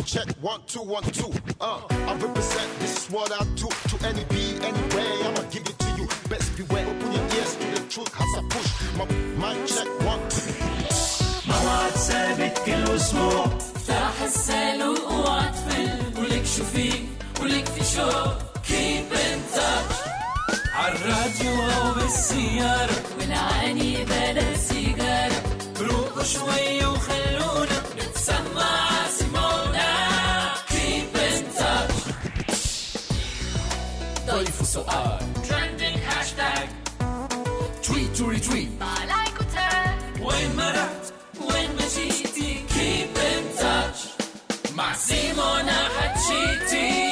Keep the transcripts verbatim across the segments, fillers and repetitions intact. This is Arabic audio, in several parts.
check, one, two, one, two. Uh, I represent, this is what I do. To any be, anyway, I'ma give it to you. Best beware, open your ears to the truth. As I push, my mind check, one, two. موعد ثابت كل أسبوع. افتح الصاروخ واطفل ولك شو فيه ولك في شو. Keep in touch. عالراديو أو بالسيارة والعاني بلا سيجارة. روقوا شوي وخلونا نتسمع سمونا. Keep in touch. ضيف سؤال trending hashtag tweet to retweet مع لايك وتاج. وين ما رحت وين ما جيتي keep in touch مع سيمونا حتشيتي.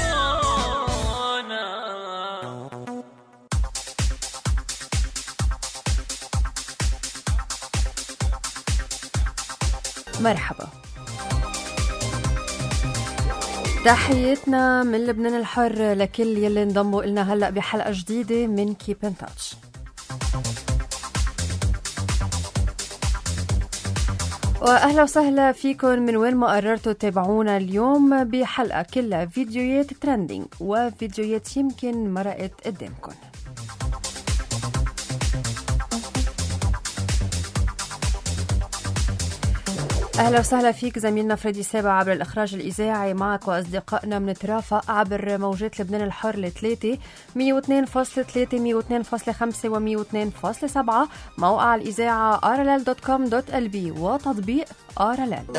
مرحبا، تحياتنا من لبنان الحر لكل يلي انضموا لنا هلأ بحلقة جديدة من Keep in Touch. وأهلا وسهلا فيكم من وين ما قررتوا تتابعونا اليوم بحلقة كلها فيديوهات ترندينج وفيديوهات يمكن مرقت قدامكم. أهلا وسهلا فيك زميلنا فريدي سابع عبر الإخراج الإذاعي. معك وأصدقائنا منترافق عبر موجات لبنان الحر لثلاثة مية واثنين فاصلة ثلاثة مية واثنين فاصلة خمسة ومية واثنين فاصلة سبعة، موقع الإذاعة آر إل إل دوت كوم دوت إل بي وتطبيق آر إل إل.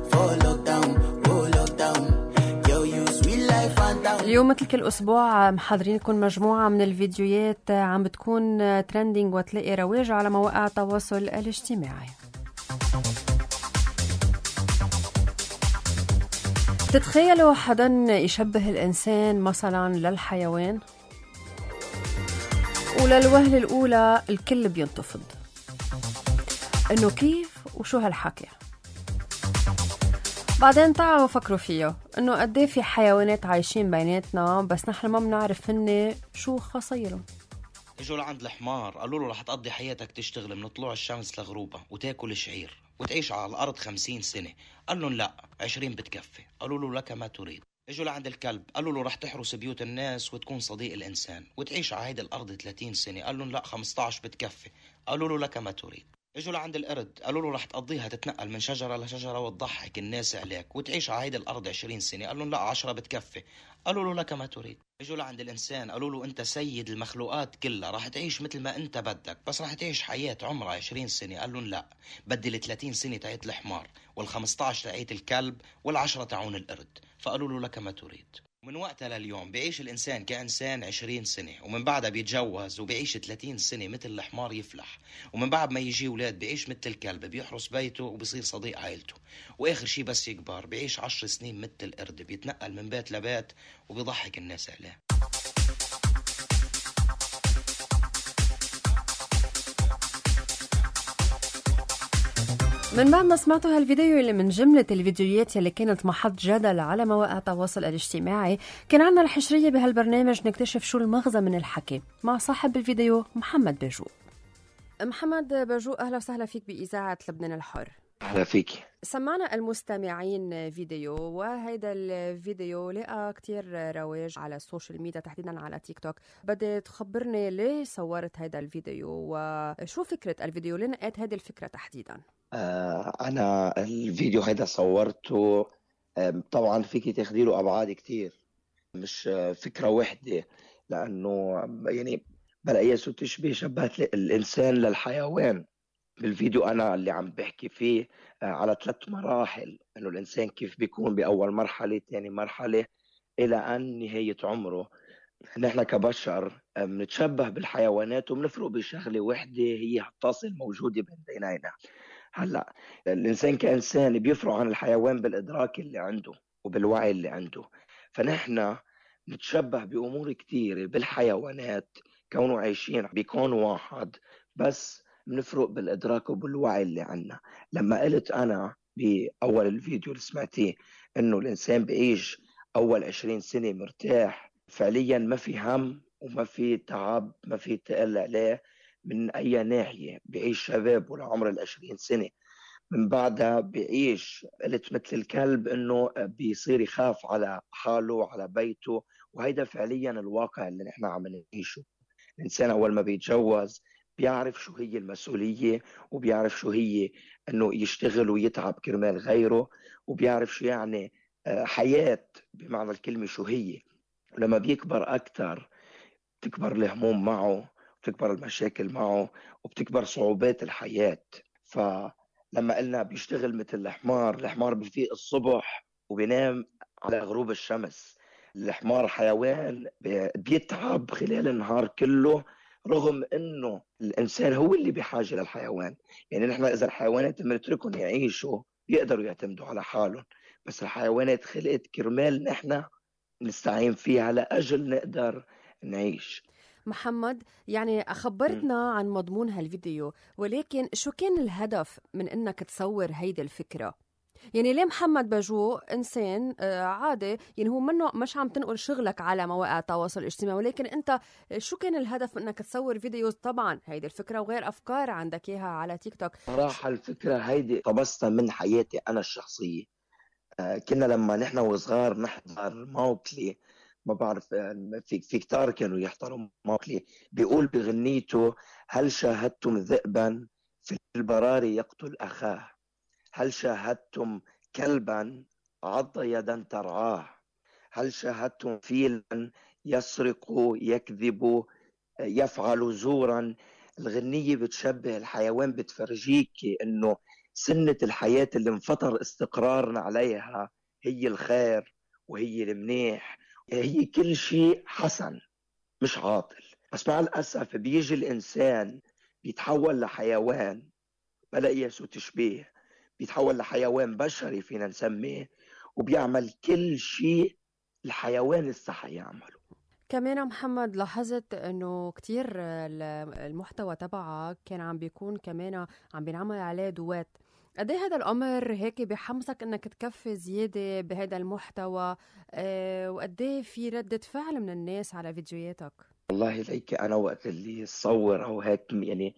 اليوم مثل كل أسبوع محضرين لكم مجموعة من الفيديوهات عم بتكون ترندينج وتلاقي رواج على مواقع التواصل الاجتماعي. تتخيلوا حدا يشبه الإنسان مثلا للحيوان؟ وللوهلة الأولى الكل بينتفض إنه كيف وشو هالحكي. بعدين تعالوا فكروا فيه إنه قديه في حيوانات عايشين بيناتنا بس نحن ما بنعرف هن شو خصيرهم. اجوا لعند الحمار قالوا له رح تقضي حياتك تشتغل من طلوع الشمس لغروبها وتاكل شعير وتعيش على الأرض خمسين سنة. قال لهم لا، عشرين بتكفي. قالوا له لك ما تريد. اجوا لعند الكلب قالوا له رح تحرس بيوت الناس وتكون صديق الإنسان وتعيش على هيدي الأرض ثلاثين سنة. قال لهم لا، خمسة عشر بتكفي. قالوا له لك ما تريد. اجوا لعند القرد قالوا له رح تقضيها تتنقل من شجرة لشجرة وتضحك الناس عليك وتعيش على هيدي الأرض عشرين سنة. قال لهم لا، عشرة بتكفي. قالوا له لك ما تريد. اجوا لعند الإنسان قالوا له أنت سيد المخلوقات كلها، رح تعيش مثل ما أنت بدك بس رح تعيش حياة عمرها عشرين سنة. قال لهم لا، بدي الثلاثين سنة تعيت الحمار والخمسة عشر تعيت الكلب والعشرة تعون القرد. فقالوا له لك ما تريد. ومن وقتها لليوم بيعيش الإنسان كإنسان عشرين سنة، ومن بعدها بيتجوز وبيعيش ثلاثين سنة مثل الحمار يفلح، ومن بعد ما يجي أولاد بيعيش مثل الكلب بيحرس بيته وبيصير صديق عائلته، وآخر شي بس يكبر بيعيش عشر سنين مثل القرد بيتنقل من بيت لبيت وبيضحك الناس عليه. من بعد ما سمعتوا هالفيديو اللي من جملة الفيديوهات اللي كانت محط جدل على مواقع التواصل الاجتماعي، كان عنا الحشرية بهالبرنامج نكتشف شو المغزى من الحكي مع صاحب الفيديو محمد باجو. محمد باجو، أهلا وسهلا فيك بإذاعة لبنان الحر. أهلا فيك. سمعنا المستمعين فيديو، وهيدا الفيديو لقى كتير رواج على السوشيال ميديا تحديدا على تيك توك. بدي تخبرني ليه صورت هيدا الفيديو وشو فكرة الفيديو، ليه نقيت هيدي الفكرة تحديدا؟ آه أنا الفيديو هيدا صورته، آه طبعا فيك تاخدي له أبعاد كتير، مش آه فكرة واحدة، لأنه يعني بلاقيها سو تشبه شبهت الإنسان للحيوان. بالفيديو أنا اللي عم بحكي فيه آه على ثلاث مراحل، إنه الإنسان كيف بيكون بأول مرحلة، تاني مرحلة، إلى أن نهاية عمره. نحن كبشر بنتشبه بالحيوانات وبنفرق بشغلة واحدة هي التصل موجودة بين بيننا. هلا الإنسان كإنسان بيفرق عن الحيوان بالإدراك اللي عنده وبالوعي اللي عنده، فنحن نتشبه بأمور كتير بالحيوانات كونوا عايشين بكون واحد، بس بنفرق بالإدراك وبالوعي اللي عنا. لما قلت أنا بأول الفيديو اللي سمعتيه إنه الإنسان بيعيش أول عشرين سنة مرتاح فعليا، ما في هم وما في تعب، ما في تقل عليه من أي ناحية، بعيش شباب ولعمر العشرين سنة. من بعدها بيعيش قلت مثل الكلب، انه بيصير يخاف على حاله على بيته. وهيدا فعليا الواقع اللي نحن عم نعيشه. الانسان اول ما بيتجوز بيعرف شو هي المسؤولية، وبيعرف شو هي انه يشتغل ويتعب كرمال غيره، وبيعرف شو يعني حياة بمعنى الكلمة شو هي. ولما بيكبر اكثر بتكبر الهموم معه، بتكبر المشاكل معه، وبتكبر صعوبات الحياة. فلما قلنا بيشتغل مثل الحمار، الحمار بيفيق الصبح وبينام على غروب الشمس. الحمار حيوان بيتعب خلال النهار كله، رغم انه الانسان هو اللي بحاجة للحيوان. يعني نحن اذا الحيوانات بنتركهم يعيشوا بيقدروا يعتمدوا على حالهم، بس الحيوانات خلقت كرمال نحن نستعين فيها لأجل نقدر نعيش. محمد، يعني خبرتنا عن مضمون هالفيديو، ولكن شو كان الهدف من انك تصور هيدي الفكرة؟ يعني ليه محمد باجو انسان عادي، يعني هو منه مش عم تنقل شغلك على مواقع التواصل الاجتماعي، ولكن انت شو كان الهدف انك تصور فيديوز؟ طبعا هيدي الفكرة وغير افكار عندك اياها على تيك توك. صراحة الفكرة هيدي طبستها من حياتي انا الشخصية. كنا لما نحن وصغار نحضر موكلي، ما بعرف في في كتار كانوا يحضروا موكلي، بيقول بغنيته: هل شاهدتم ذئبا في البراري يقتل أخاه؟ هل شاهدتم كلبا عض يدا ترعاه؟ هل شاهدتم فيلا يسرق يكذب يفعل زورا؟ الغنية بتشبه الحيوان، بتفرجيك انه سنة الحياة اللي انفطر استقرارنا عليها هي الخير وهي المنيح، هي كل شيء حسن مش عاطل. بس مع الأسف بيجي الإنسان بيتحول لحيوان، بلا قياس وتشبيه، بيتحول لحيوان بشري فينا نسميه، وبيعمل كل شيء الحيوان استحى يعمله. كمان محمد لاحظت انه كتير المحتوى تبعك كان عم بيكون كمان عم بينعمل عليه دوات. قد ايه هذا الامر هيك بيحمسك انك تكفي زياده بهذا المحتوى؟ أه وقد ايه في رده فعل من الناس على فيديوهاتك؟ والله ليك انا وقت اللي صور او هيك يعني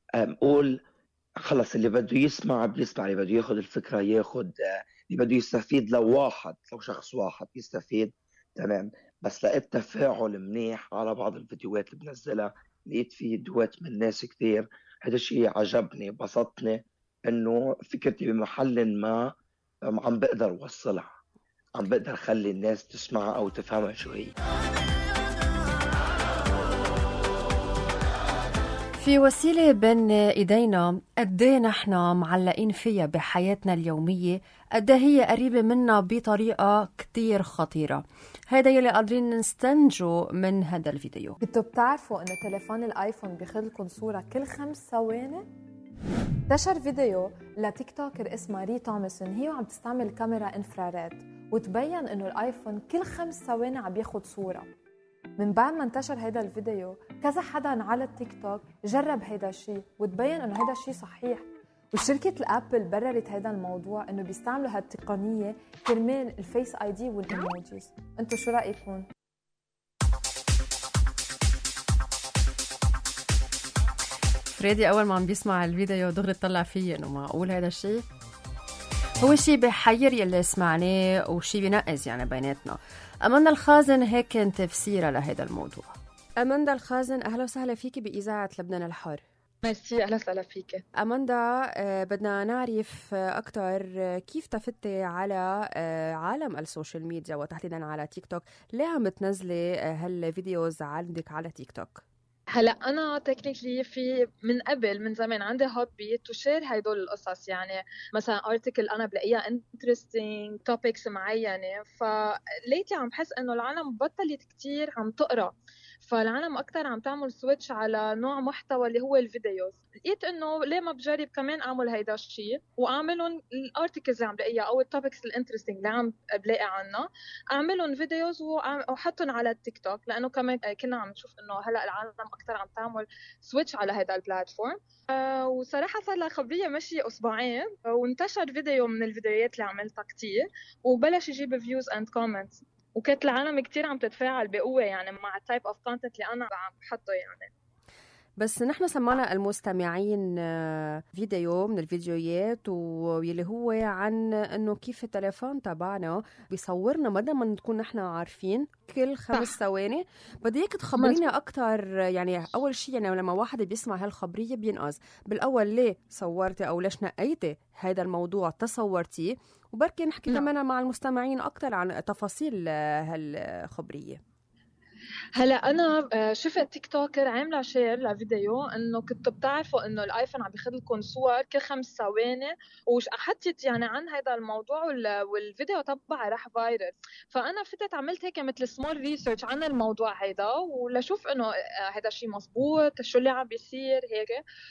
اقول خلص اللي بده يسمع بيسمع، اللي بده ياخذ الفكره ياخذ، اللي بده يستفيد لو واحد لو شخص واحد يستفيد تمام. بس لقيت تفاعل منيح على بعض الفيديوهات اللي بنزلها، لقيت في دوات من ناس كثير. هذا الشيء عجبني بسطني، انه فكرتي بمحل ما عم بقدر وصلها، عم بقدر خلي الناس تسمعها او تفهمها شو هي. في وسيلة بين إيدينا قديه نحن معلقين فيها بحياتنا اليومية، قديه هي قريبة منا بطريقة كتير خطيرة. هذا يلي قادرين نستنتجه من هذا الفيديو. كنتوا بتعرفوا إنه تليفون الآيفون بياخذ لكم صورة كل خمس ثواني؟ انتشر فيديو لتيك توكر اسمها ري تومسون، هي وعم تستعمل كاميرا انفراريد، وتبين إنه الآيفون كل خمس ثواني عم بياخذ صورة. من بعد ما انتشر هيدا الفيديو كذا حدا على التيك توك جرب هيدا الشيء، وتبين انه هيدا الشيء صحيح. وشركة الابل بررت هيدا الموضوع انه بيستعملوا هالتقنية كرمال الفيس اي دي والايموجيز. انتو شو رأيكم؟ فريدي اول ما عم بيسمع الفيديو دغري طلع فيه انه معقول هيدا الشيء؟ هو شيء بحير يلي سمعناه وشيء بينقز يعني بيناتنا. أماندا الخازن هيك كان تفسيرها لهذا الموضوع. أماندا الخازن، أهلا وسهلا فيكي بإذاعة لبنان الحر. ميرسي، أهلا وسهلا فيكي. أماندا، بدنا نعرف أكتر كيف تفتي على عالم السوشيال ميديا وتحديدا على تيك توك. ليه عم تنزلي هالفيديوز عندك على تيك توك؟ هلا انا تكنيكلي في من قبل من زمان عندي هوبي تو شير هدول القصص، يعني مثلا ارتكل انا بلاقيها انترستينج توبكس معينه، فليتلي عم بحس انه العالم بطلت كتير عم تقرا، فالعالم اكثر عم تعمل سويتش على نوع محتوى اللي هو الفيديوز. لقيت انه ليه ما بجرب كمان اعمل هيدا الشيء واعملهم الارتكلز اللي عم بلاقيها او التوبكس الانترستينج اللي عم بلاقي عنها، اعملهم فيديوز واحطهم على التيك توك، لانه كمان كنا عم نشوف انه هلا العالم اكثر عم تعمل سويتش على هذا البلاتفورم. أه وصراحه صار لها خبريه مشي اسبوعين وانتشر فيديو من الفيديوهات اللي عملتها كتير وبلش يجيب فيوز اند كومنتس، وكانت العالم كتير عم تتفاعل بقوه يعني مع التايب اوف كونتنت اللي انا عم بحطه. يعني بس نحن سمعنا المستمعين فيديو من الفيديوهات واللي هو عن انه كيف التليفون تبعنا بيصورنا مدى ما نكون نحن عارفين كل خمس ثواني. بدي اياك تخبرينا اكثر. يعني اول شيء يعني لما واحد بيسمع هالخبريه بينقص بالاول ليه صورتي او ليش نقيتي هذا الموضوع تصورتيه، وبركي نحكي نعم. كمان مع المستمعين اكثر عن تفاصيل هالخبريه. هلا انا شفت تيك توكر عامله شير لفيديو انه كنتوا بتعرفوا انه الايفون عم بياخذ لكم صور كل خمس ثواني، وحطت يعني عن هذا الموضوع والفيديو تبعها راح فايرل. فانا فتت عملت هيك مثل سمول ريسيرش عن الموضوع هيدا ولشوف انه هذا الشيء مزبوط شو اللي عم بيصير هيك،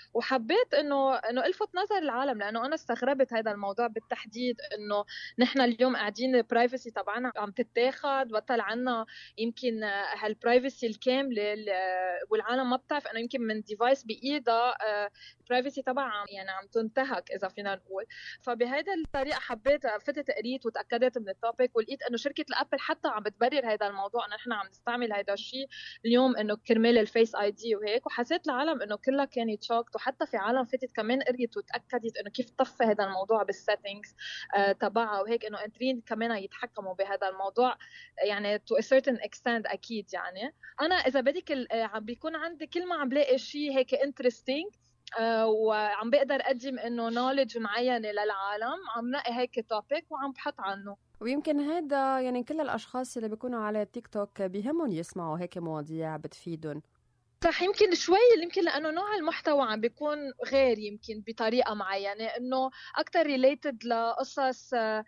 وحبيت انه انه الفت نظر العالم لانه انا استغربت هذا الموضوع بالتحديد انه نحن اليوم قاعدين البرايفسي تبعنا عم تتاخد، بطل عنا يمكن هالبرايفسي الكامله والعالم ما بتعرف انه يمكن من ديفايس بايدها البرايفسي تبعها يعني عم تنتهك اذا فينا نقول. فبهذا الطريقه حبيت فتت قريت وتاكدت من التوبيك ولقيت انه شركه الابل حتى عم بتبرر هذا الموضوع انه نحن عم نستعمل هذا الشيء اليوم انه كرمال الفيس اي دي وهيك، وحسيت العالم انه كلها كانت شوكت، وحتى في عالم فتت كمان قريت وتاكدت انه كيف طفى هذا الموضوع بالسيتنجز تبعها وهيك، انه قادرين كمان يتحكموا بهذا الموضوع يعني to a certain extent اكيد. يعني انا اذا بدك عم بيكون عندي كل ما عم بلاقي شيء هيك انترستينج أه وعم بقدر اقدم انه نوليدج معينه للعالم عم نلاقي هيك توبيك وعم بحط عنه. ويمكن هذا يعني كل الاشخاص اللي بيكونوا على تيك توك بيهمهم يسمعوا هيك مواضيع بتفيدهم. صح، يمكن شوي يمكن لأنه نوع المحتوى عم بيكون غير يمكن بطريقة معينة، إنه أكتر ريليتد لقصص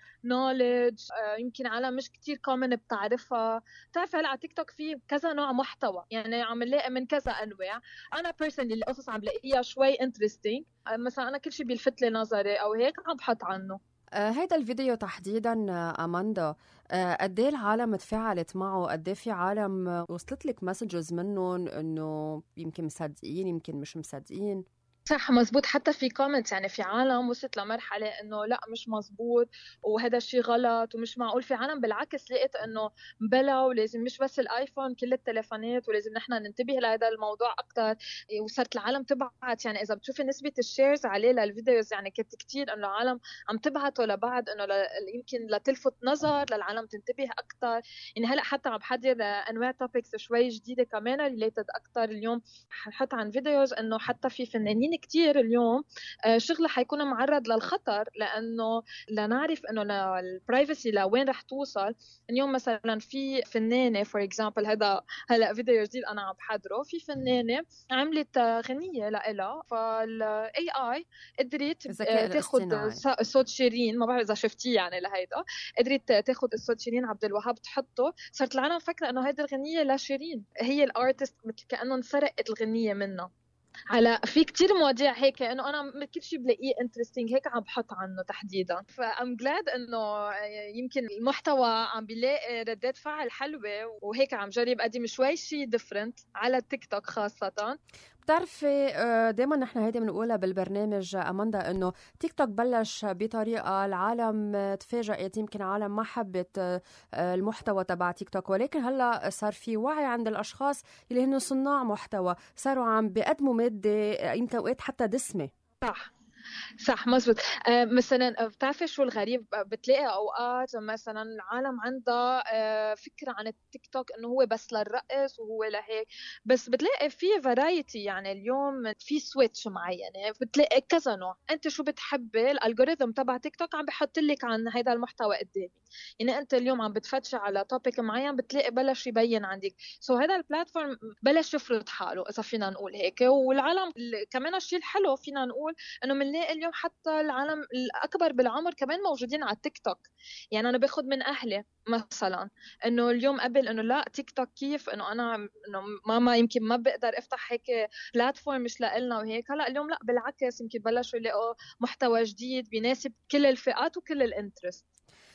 نوليدج يمكن عالم مش كتير كومن بتعرفها. تعرف هلا على تيك توك في كذا نوع محتوى يعني عم نلاقي من كذا أنواع. أنا بيرسونلي القصص عم بلاقيها شوي انترستينج، مثلا أنا كل شيء بيلفت لي نظري أو هيك عم بحط عنه. هيدا الفيديو تحديدا أماندا قد ايه العالم تفاعلت معه؟ قد ايه في عالم وصلت لك مسجز منهم انه يمكن مصدقين يمكن مش مصدقين؟ صح مزبوط، حتى في كومنتس يعني في عالم وصلت لمرحلة انه لا مش مزبوط وهذا الشيء غلط ومش معقول. في عالم بالعكس لقيت انه بلا ولازم مش بس الايفون كل التليفونات ولازم نحن ننتبه لهذا الموضوع اكثر. وصارت العالم تبعت يعني اذا بتشوفي نسبة الشيرز عليه للفيديوز يعني كانت كتير انه العالم عم تبعته لبعض انه ل... يمكن لتلفت نظر للعالم تنتبه اكثر. يعني هلا حتى عم بحضر انواع توبكس شوي جديدة كمان ريليتد اكثر اليوم حنحط عن فيديوز انه حتى في فنانين كتير اليوم شغله حيكون معرض للخطر لانه لنعرف انه البرايفسي لوين رح توصل. اليوم مثلا في فنانه فور اكزامبل هذا هلا فيديو جديد انا عم بحضره، في فنانه عملت غنيه لها فالاي اي قدرت تاخذ صوت شيرين، ما بعرف اذا شفتيه يعني لهيدا، قدرت تاخذ الصوت شيرين عبد الوهاب تحطه. صارت العالم فكره انه هيدي الغنيه لشيرين، هي الارتست مثل كانه انسرقت الغنيه منها. على في كتير مواضيع هيك انه انا كل شيء بلاقيه انترستينج هيك عم بحط عنه تحديدا. فام جلاد انه يمكن المحتوى عم بيلاقي ردات فعل حلوه وهيك عم جرب اقدم شوي شيء ديفرنت على التيك توك خاصه. بتعرفي دايما نحن هيدا بنقولها بالبرنامج أماندا انه تيك توك بلش بطريقه العالم تفاجأت، يمكن عالم ما حبت المحتوى تبع تيك توك، ولكن هلا صار في وعي عند الاشخاص اللي هن صناع محتوى صاروا عم بيقدموا ماده يمكن اوقات حتى دسمه. صح صح مزبوط. آه مثلا بتعرفي شو الغريب؟ بتلاقي اوقات مثلا العالم عندها آه فكره عن التيك توك انه هو بس للرقص وهو لهيك، بس بتلاقي في فرايتي يعني اليوم في سويتش معينه، بتلاقي كذا نوع. انت شو بتحبي؟ الالجوريثم تبع تيك توك عم بحط لك عن هذا المحتوى قدامي. يعني انت اليوم عم بتفتشي على توبيك معين بتلاقي بلش يبين عندك. سو so هذا البلاتفورم بلش يفرض حاله اذا فينا نقول هيك. والعالم كمان الشيء الحلو فينا نقول انه بنلاقي اليوم حتى العالم الاكبر بالعمر كمان موجودين على التيك توك. يعني انا باخذ من اهلي مثلا انه اليوم قبل انه لا تيك توك كيف انه انا انه ماما يمكن ما بقدر افتح هيك بلاتفورم مش لنا وهيك، هلا اليوم لا بالعكس يمكن بلشوا يلاقوا محتوى جديد بيناسب كل الفئات وكل الانترست.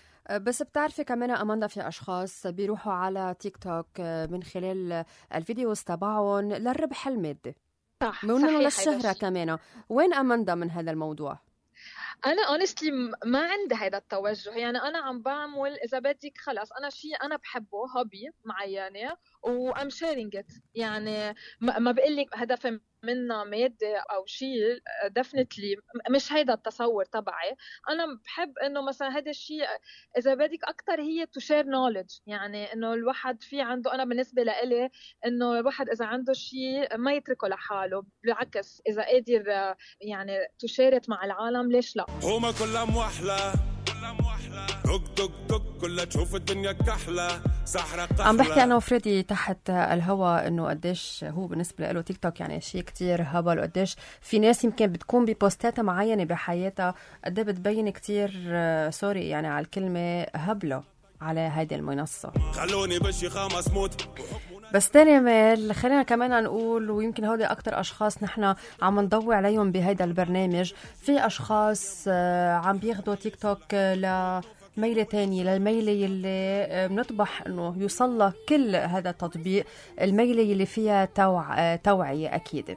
بس بتعرفي كمان أماندا في أشخاص بيروحوا على تيك توك من خلال الفيديوز تبعهم للربح المادي، صح من للشهرة كمان. وين أماندا من هذا الموضوع؟ انا honestly ما عندي هذا التوجه، يعني انا عم بعمل اذا بدك خلص انا شيء انا بحبه هوبي معينه وام شيرينج ات، يعني ما بقول لك هدف منها مادة أو شيء ديفنتلي مش هيدا التصور تبعي. أنا بحب إنه مثلا هذا الشيء إذا بدك أكتر هي to share knowledge، يعني إنه الواحد في عنده، أنا بالنسبة لإلي إنه الواحد إذا عنده شيء ما يتركه لحاله، بالعكس إذا قادر يعني to share it مع العالم ليش لا. هما كلها موحلة دق دق دق كلها تشوف الدنيا كحلة سحرة قحلة. عم بحكي أنا وفريدي تحت الهوا إنه قديش هو بالنسبة له تيك توك يعني شيء كتير هبل، وقديش في ناس يمكن بتكون ببوستات معينة بحياتها قد بتبين كتير سوري يعني على الكلمة هبلة على هيدي المنصة. خلوني بشي خامس موت. بس تاني مال خلينا كمان نقول، ويمكن هودي أكتر أشخاص نحن عم نضوي عليهم بهيدا البرنامج، في أشخاص عم بياخدوا تيك توك لميلة تانية، للميلة يلي بنطبح أنه يوصل كل هذا التطبيق، الميلة يلي فيها توع... توعية أكيد.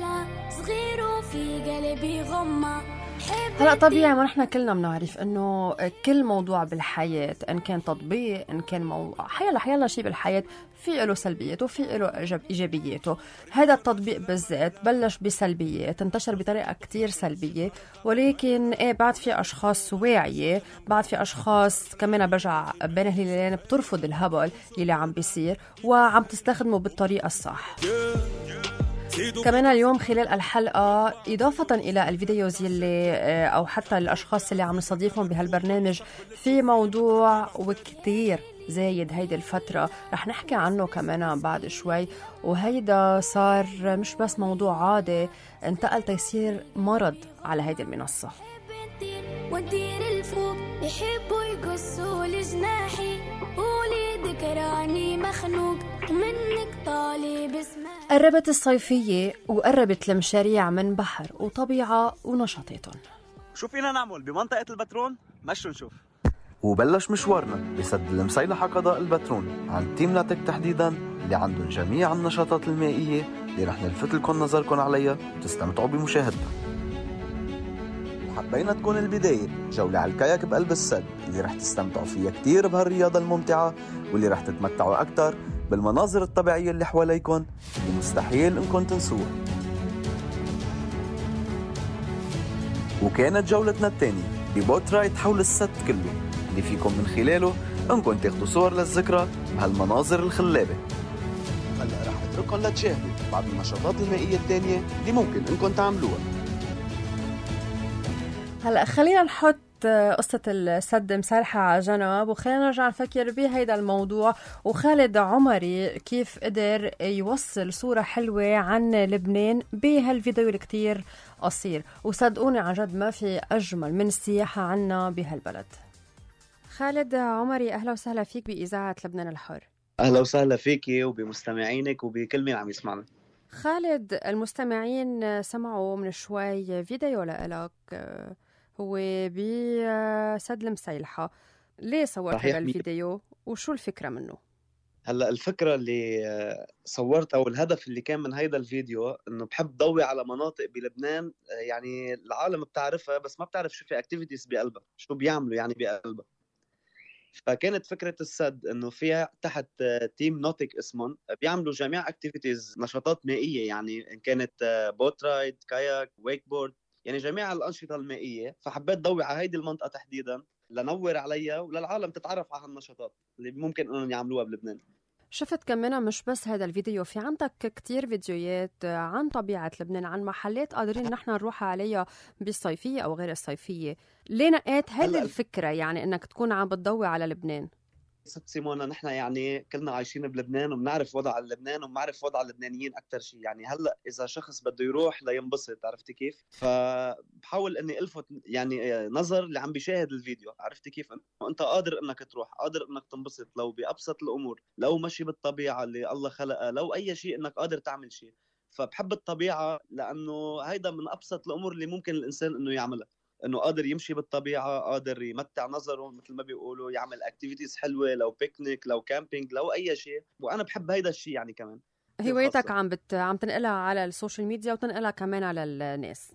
هلا طبيعي ما نحن كلنا بنعرف انه كل موضوع بالحياة ان كان تطبيق ان كان موضوع حيلا حيلا شيء بالحياة في له سلبياته وفي له ايجابياته. هذا التطبيق بالذات بلش بسلبيات، انتشر بطريقة كتير سلبية، ولكن ايه بعد في اشخاص واعية، بعد في اشخاص كمان برجع بين الهلالين بترفض الهبل يلي عم بيصير وعم تستخدمه بالطريقة الصح. كمان اليوم خلال الحلقة إضافة إلى الفيديوز يلي أو حتى الأشخاص اللي عم نستضيفهم بهالبرنامج في موضوع وكتير زايد هيدي الفترة رح نحكي عنه كمان بعد شوي، وهيدا صار مش بس موضوع عادي، انتقل تيصير مرض على هيدي المنصة. ودير الفوق يحبوا يقصوا لجناحي قولي ذكراني مخنوق منك طالب اسمع. قربت الصيفية وقربت المشاريع من بحر وطبيعة ونشاطاتهم. شو فينا نعمل بمنطقة البترون؟ مشوا نشوف. وبلش مشوارنا بسد المسيلحة قضاء البترون عن تيم ناتك تحديدا اللي عندهم جميع النشاطات المائية اللي رح نلفت لكم نظركم عليها وتستمتعوا بمشاهدتها. حبينا تكون البداية جولة على الكاياك بقلب السد اللي رح تستمتعوا فيها كتير بهالرياضة الممتعة، واللي رح تتمتعوا أكتر بالمناظر الطبيعية اللي حواليكم اللي مستحيل إنكم تنسوها. وكانت جولتنا الثانية ببوت رايد حول السد كله اللي فيكم من خلاله إنكم تاخدوا صور للذكرى بهالمناظر الخلابة. هلأ رح اترككم لتشاهدوا بعض النشاطات المائية الثانية اللي ممكن إنكم تعملوها. هلا خلينا نحط قصة السد مسالحة على جنب وخلينا نرجع نفكر بهيدا الموضوع، وخالد عمري كيف قدر يوصل صورة حلوة عن لبنان بهالفيديو الكتير قصير، وصدقوني عن جد ما في أجمل من السياحة عنا بهالبلد. خالد عمري أهلا وسهلا فيك بإذاعة لبنان الحر. أهلا وسهلا فيكي وبمستمعينك وبكل مين عم يسمعنا. خالد المستمعين سمعوا من شوي فيديو لإلك هو بسد المسيلحة، ليه صورت هذا الفيديو وشو الفكرة منه؟ هلا الفكرة اللي صورت أو الهدف اللي كان من هيدا الفيديو إنه بحب ضوي على مناطق بلبنان يعني العالم بتعرفها بس ما بتعرف شو في اكتيفيتيز بقلبها، شو بيعملوا يعني بقلبها. فكانت فكرة السد إنه فيها تحت تيم نوتيك اسمهم بيعملوا جميع اكتيفيتيز نشاطات مائية، يعني إن كانت بوت رايد كاياك ويك بورد، يعني جميع الأنشطة المائية. فحبيت ضوي على هيدي المنطقة تحديدا لنور عليها وللعالم تتعرف على هالنشاطات اللي ممكن أنهم يعملوها بلبنان. شفت كمان مش بس هذا الفيديو، في عندك كتير فيديوهات عن طبيعة لبنان، عن محلات قادرين نحن نروح عليها بالصيفية أو غير الصيفية. ليه نقيت هذه الفكرة يعني أنك تكون عم بتضوي على لبنان؟ ست سيمونا نحن يعني كلنا عايشين بلبنان وبنعرف وضع لبنان وبنعرف وضع اللبنانيين أكتر شيء. يعني هلأ إذا شخص بده يروح لينبسط عرفتي كيف، فبحاول أني ألفت يعني نظر اللي عم بيشاهد الفيديو، عرفتي كيف أنت قادر أنك تروح، قادر أنك تنبسط لو بأبسط الأمور، لو مشي بالطبيعة اللي الله خلقها، لو أي شيء أنك قادر تعمل شيء. فبحب الطبيعة لأنه هيدا من أبسط الأمور اللي ممكن الإنسان أنه يعملها، انه قادر يمشي بالطبيعه، قادر يمتع نظره مثل ما بيقولوا، يعمل اكتيفيتيز حلوه، لو بيكنيك لو كامبينج لو اي شيء. وانا بحب هيدا الشيء يعني. كمان هوايتك عم بت... عم تنقلها على السوشيال ميديا وتنقلها كمان على الناس.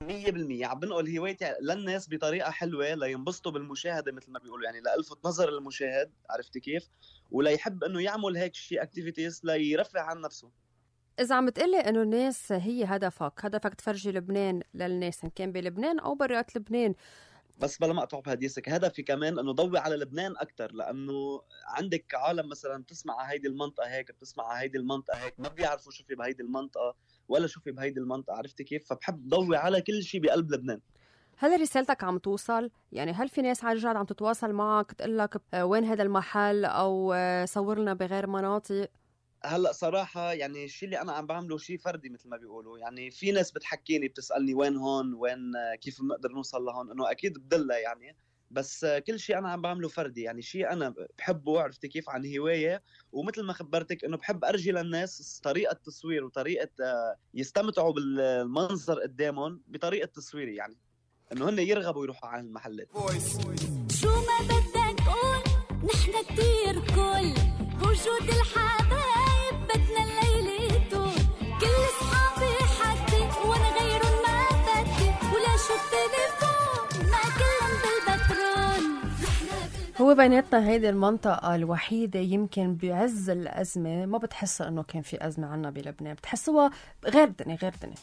مية بالمية عم بنقل هوايتي للناس بطريقة حلوة لينبسطوا بالمشاهدة مثل ما بيقولوا، يعني لألفت نظر المشاهد، عرفتي كيف؟ ولا يحب انه يعمل هيك شيء اكتيفيتيز ليرفع عن نفسه. إذا عم تقلي إنه الناس هي هدفك، هدفك تفرجي لبنان للناس إن كان بلبنان أو برات لبنان. بس بلا ما أقطع بحديثك، هدفي كمان إنه ضوي على لبنان أكتر، لأنه عندك عالم مثلا بتسمع على هيدي المنطقة هيك، بتسمع على هيدي المنطقة هيك، ما بيعرفوا شو في بهيدي المنطقة ولا شو في بهيدي المنطقة، عرفتي كيف؟ فبحب ضوي على كل شيء بقلب لبنان. هل رسالتك عم توصل؟ يعني هل في ناس عن جد عم تتواصل معك تقلك وين هذا المحل أو صور لنا بغير مناطق؟ هلا صراحة يعني الشيء اللي أنا عم بعمله شيء فردي مثل ما بيقولوا، يعني في ناس بتحكيني بتسألني وين هون، وين كيف بنقدر نوصل لهون، إنه أكيد بدلها يعني، بس كل شيء أنا عم بعمله فردي، يعني شيء أنا بحبه، عرفتي كيف، عن هواية. ومثل ما خبرتك إنه بحب أرجي للناس طريقة تصوير وطريقة يستمتعوا بالمنظر قدامهم بطريقة تصويري، يعني إنه هن يرغبوا يروحوا على المحلات. شو ما بدك قول، نحن كتير كل بوجود الحبايب بدنا الليلة طول، كل صحابي حدي وانا غيرهم ما بدي، ولا شو التليفون ما كلهم بالبترون. هو بيناتنا هيدي المنطقة الوحيدة يمكن بعز الأزمة ما بتحس إنه كان في أزمة عنا بلبنان، بتحسوها غير دنيا غير دنيا.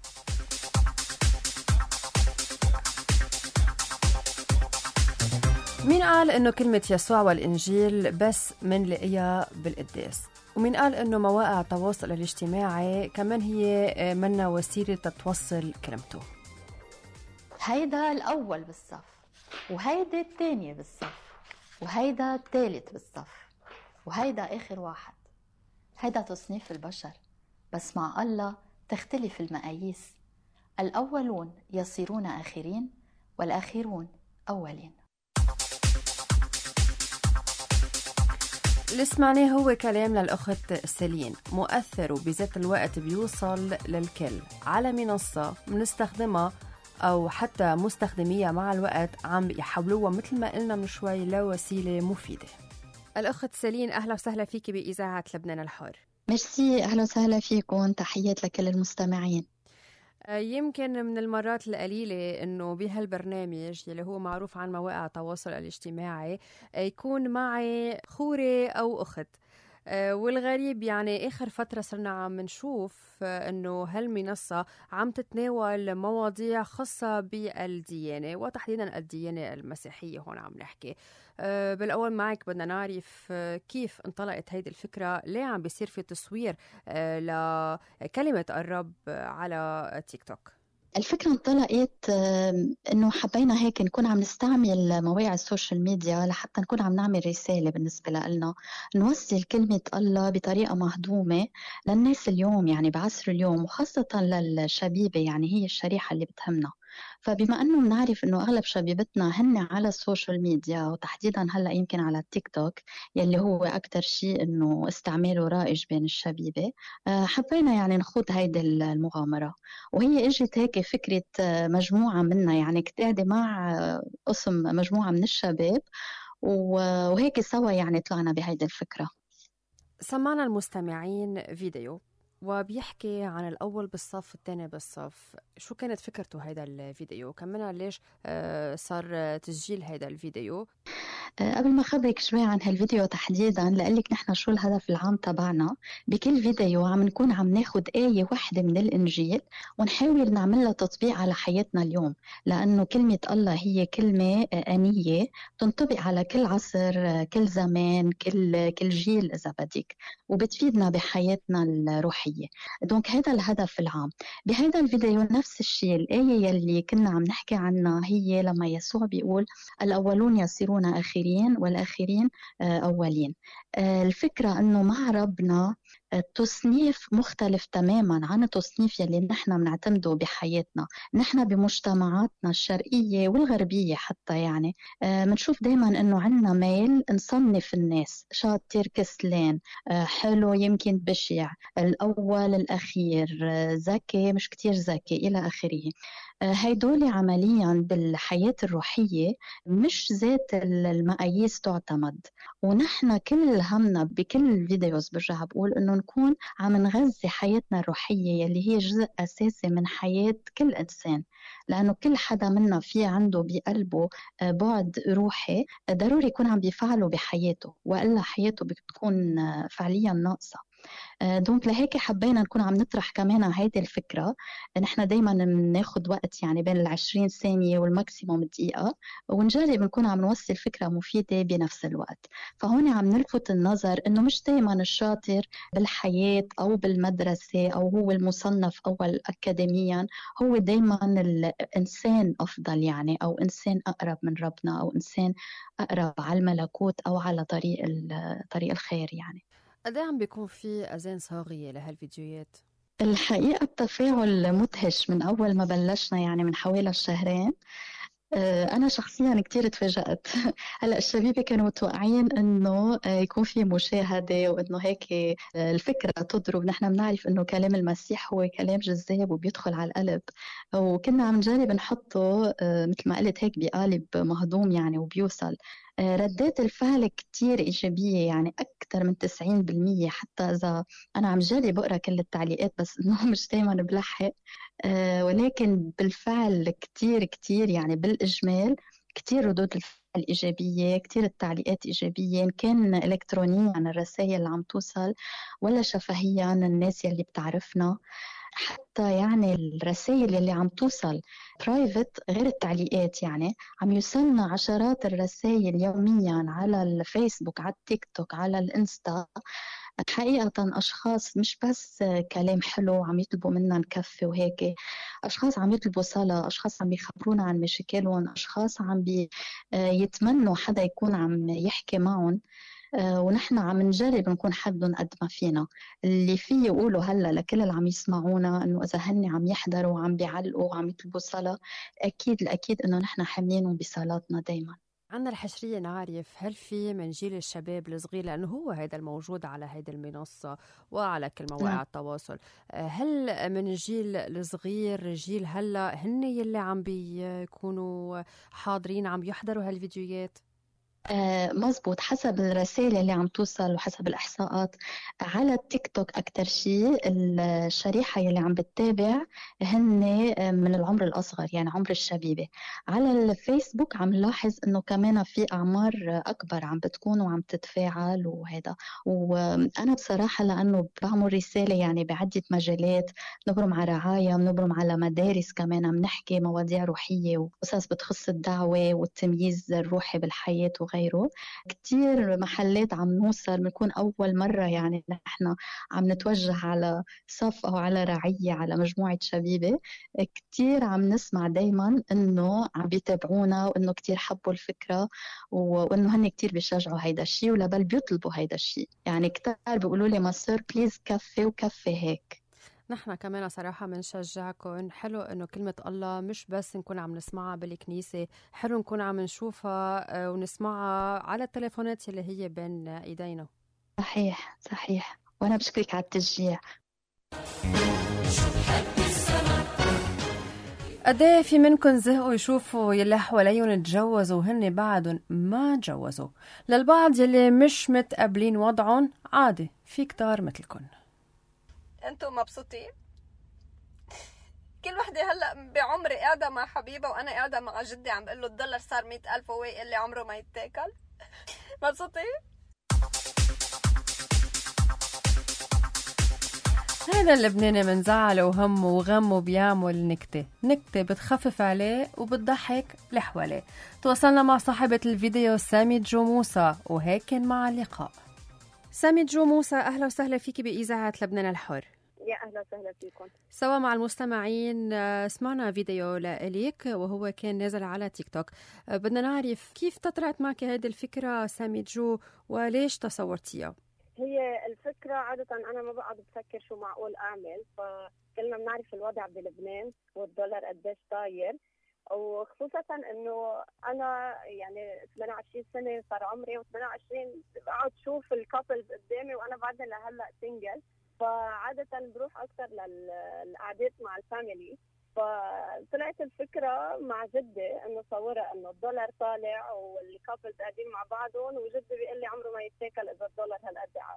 مين قال إنه كلمة يسوع والإنجيل بس منلاقيها بالقداس؟ ومين قال إنه مواقع التواصل الاجتماعي كمان هي منا وسيلة توصل كلمته؟ هيدا الأول بالصف، وهيدا الثانية بالصف، وهيدا الثالث بالصف، وهيدا آخر واحد. هيدا تصنيف البشر، بس مع الله تختلف المقاييس. الأولون يصيرون آخرين، والآخرون أولين. اللي سمعناه هو كلام للأخت سيلين، مؤثر وبذات الوقت بيوصل للكل على منصة منستخدمها أو حتى مستخدمية مع الوقت عم يحولوها مثل ما قلنا من شوي لوسيلة مفيدة. الأخت سيلين، أهلا وسهلا فيكي بإذاعة لبنان الحر. ميرسي، أهلا وسهلا فيكم، تحيات لكل المستمعين. يمكن من المرات القليلة إنه بهالبرنامج اللي هو معروف عن مواقع التواصل الاجتماعي يكون معي خورة أو أخت، والغريب يعني آخر فترة صرنا عم نشوف إنه هالمنصة عم تتناول مواضيع خاصة بالديانة وتحديدا الديانة المسيحية. هون عم نحكي بالأول معك، بدنا نعرف كيف انطلقت هيدي الفكرة، ليه عم بيصير في تصوير لكلمة الرب على تيك توك؟ الفكرة انطلقت انه حبينا هيك نكون عم نستعمل مواقع السوشيال ميديا لحتى نكون عم نعمل رسالة بالنسبة لنا، نوصل كلمة الله بطريقة مهضومة للناس اليوم، يعني بعصر اليوم، وخاصة للشبيبة، يعني هي الشريحة اللي بتهمنا. فبما أنه بنعرف أنه أغلب شبيبتنا هن على السوشيال ميديا، وتحديدا هلأ يمكن على التيك توك يلي هو أكتر شيء أنه استعماله رائج بين الشبيبة، حبينا يعني نخوض هيدي المغامرة. وهي إجت هيك فكرة مجموعة منا، يعني كنت قاعدة مع قسم مجموعة من الشباب، وهيك سوا يعني طلعنا بهيدي الفكرة. سمعنا المستمعين فيديو وبيحكي عن الأول بالصف الثاني بالصف. شو كانت فكرته هيدا الفيديو؟ كمنا ليش صار تسجيل هيدا الفيديو؟ قبل ما أخبرك شوي عن هالفيديو تحديداً لأقلك نحن شو الهدف العام تبعنا. بكل فيديو عم نكون عم ناخد آية واحدة من الإنجيل ونحاول نعملها تطبيق على حياتنا اليوم، لأنه كلمة الله هي كلمة آنية تنطبق على كل عصر، كل زمان، كل كل جيل إذا بدك، وبتفيدنا بحياتنا الروحية. دونك هذا الهدف العام. بهذا الفيديو نفس الشيء، الآية يلي كنا عم نحكي عنها هي لما يسوع بيقول الأولون يصيرون آخرين والآخرين أولين. الفكرة أنه مع ربنا تصنيف مختلف تماما عن التصنيف يلي نحن بنعتمده بحياتنا. نحن بمجتمعاتنا الشرقية والغربية حتى يعني بنشوف دايما أنه عنا ميل نصنف الناس شاطر كسلان، حلو يمكن بشع، الأول الأخير، ذكي مش كتير ذكي إلى آخره. هيدول عمليا بالحياة الروحية مش ذات المقاييس تعتمد. ونحن كل همنا بكل الفيديوز برجع بقول إنه نكون عم نغذي حياتنا الروحية يلي هي جزء أساسي من حياة كل إنسان، لأنه كل حدا منا في عنده بقلبه بعد روحي ضروري يكون عم بيفعله بحياته، وإلا حياته بتكون فعليا ناقصة. دونك لهيك حبينا نكون عم نطرح كمان هيدي الفكرة. نحن دايما بناخد وقت يعني بين العشرين ثانية والماكسيموم دقيقة، ونجرب نكون عم نوصل فكرة مفيدة بنفس الوقت. فهون عم نلفت النظر إنه مش دايما الشاطر بالحياة أو بالمدرسة أو هو المصنف أول أكاديميا هو دايما الإنسان أفضل، يعني أو إنسان أقرب من ربنا أو إنسان أقرب على الملكوت أو على طريق طريق الخير. يعني قد ايه عم بيكون في اذان صاغيه لهالفيديوهات؟ الحقيقة التفاعل مدهش من أول ما بلشنا، يعني من حوالي شهرين. أنا شخصياً كتير تفاجأت. هلأ الشبيبة كانوا متوقعين إنه يكون في مشاهدة وإنه هيك الفكرة تضرب. نحن بنعرف إنه كلام المسيح هو كلام جذاب وبيدخل على القلب، وكنا عم نجرب نحطه مثل ما قلت هيك بقالب مهضوم يعني وبيوصل. ردات الفعل كتير إيجابية، يعني أكثر من تسعين بالمية، حتى إذا أنا عم جرب أقرأ كل التعليقات بس إنه مش دايماً بلحق. أه ولكن بالفعل كتير كتير يعني بالإجمال كتير ردود الفعل إيجابية، كتير التعليقات إيجابية، إن كان إلكترونيا عن الرسائل اللي عم توصل ولا شفهيا عن الناس يلي بتعرفنا. حتى يعني الرسائل اللي عم توصل برايفت غير التعليقات، يعني عم يوصلنا عشرات الرسائل يوميا على الفيسبوك، على التيك توك، على الانستا. حقيقة أشخاص مش بس كلام حلو عم يطلبوا منا نكفي وهيك، أشخاص عم يطلبوا صلاة، أشخاص عم يخبرونا عن مشاكلهم، أشخاص عم يتمنوا حدا يكون عم يحكي معهم. ونحن عم نجرب نكون حدهم قد ما فينا. اللي فيه يقولوا هلا لكل اللي عم يسمعونا انه اذا هن عم يحضروا وعم بيعلقوا وعم يطلبوا صلاة، اكيد الاكيد انه نحن حاملينهم بصلاتنا دايما. عنا الحشرية نعرف هل في من جيل الشباب الصغير، لأنه هو هيدا الموجود على هيدا المنصة وعلى كل مواقع التواصل، هل من الجيل الصغير جيل هلا هن يلي عم بيكونوا حاضرين عم يحضروا هالفيديوهات؟ آه مزبوط، حسب الرسائل اللي عم توصل وحسب الإحصاءات على التيك توك أكتر شيء الشريحة اللي عم بتتابع هن من العمر الأصغر، يعني عمر الشبيبة. على الفيسبوك عم نلاحظ إنه كمان في أعمار أكبر عم بتكون وعم تتفاعل وهذا. وأنا بصراحة لأنه بعمل رسالة يعني بعدة مجالات، نبرم على رعاية، نبرم على مدارس، كمان عم نحكي مواضيع روحية وقصص بتخص الدعوة والتمييز الروحي بالحياة غيره. كتير محلات عم نوصل، بنكون أول مرة يعني نحن عم نتوجه على صف أو على رعية على مجموعة شبيبة. كتير عم نسمع دايما إنه عم بيتابعونا وإنه كتير حبوا الفكرة وإنه هن كتير بيشجعوا هيدا الشيء ولا بل بيطلبوا هيدا الشيء. يعني كتير بيقولوا لي مصر بليز كفي وكفي هيك. نحن كمان صراحة منشجعكم. حلو إنه كلمة الله مش بس نكون عم نسمعها بالكنيسة، حلو نكون عم نشوفها ونسمعها على التليفونات اللي هي بين إيدينا. صحيح صحيح، وأنا بشكرك على التشجيع. قديه في منكم زهقوا يشوفوا يلي حواليهم تجوزوا وهن بعدهم ما تجوزوا؟ للبعض يلي مش متقبلين وضعهم عادي، في كتار مثلكم. انتوا مبسوطين؟ كل وحدة هلأ بعمري قاعدة مع حبيبة وأنا قاعدة مع جدي عم بقول له الدولار صار مئة ألف وهو يقول لي عمره ما يتاكل. مبسوطين؟ هذا اللبناني من زعله وهمه وغمه بيعمل نكتة نكتة بتخفف عليه وبتضحك لحواليه. تواصلنا مع صاحبة الفيديو سامي جو موسى وهيك مع اللقاء. سامي جو موسى، أهلا وسهلا فيكي بإذاعة لبنان الحر. يا أهلا وسهلا فيكم. سوا مع المستمعين سمعنا فيديو لإليك وهو كان نازل على تيك توك. بدنا نعرف كيف تطلعت معك هذه الفكرة سامي جو وليش تصورتيها؟ هي الفكرة عادة أنا ما بقعد بفكر شو معقول أعمل، فكلنا بنعرف الوضع بلبنان والدولار قديش طاير، وخصوصا إنه أنا يعني ثمانية وعشرين سنة صار عمري، وثمانية وعشرين بقعد شوف الكابلز قدامي وأنا بعدني لهلا سنجل، فعادة بروح أكثر للقعدات مع الفاميلي. فطلعت الفكرة مع جدي إنه صورة إنه الدولار طالع والكابلز قاعدين مع بعضهم، وجدي بيقول لي عمره ما يتاكل إذا الدولار هالقد عالي.